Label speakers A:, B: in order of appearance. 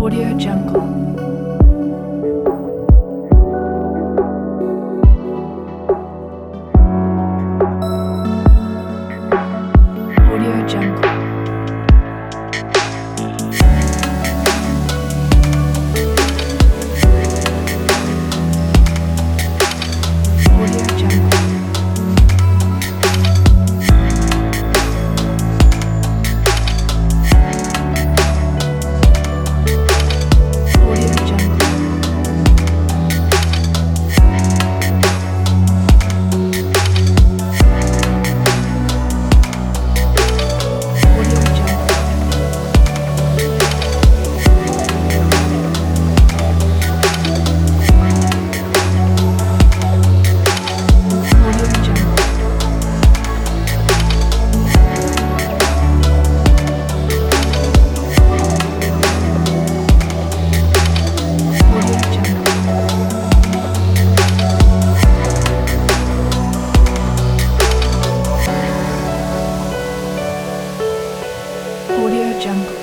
A: Audio Jungle. Audio Jungle. Audio Jungle. Audio Jungle. Audio Jungle. Audio Jungle. Audio Jungle. Audio Jungle.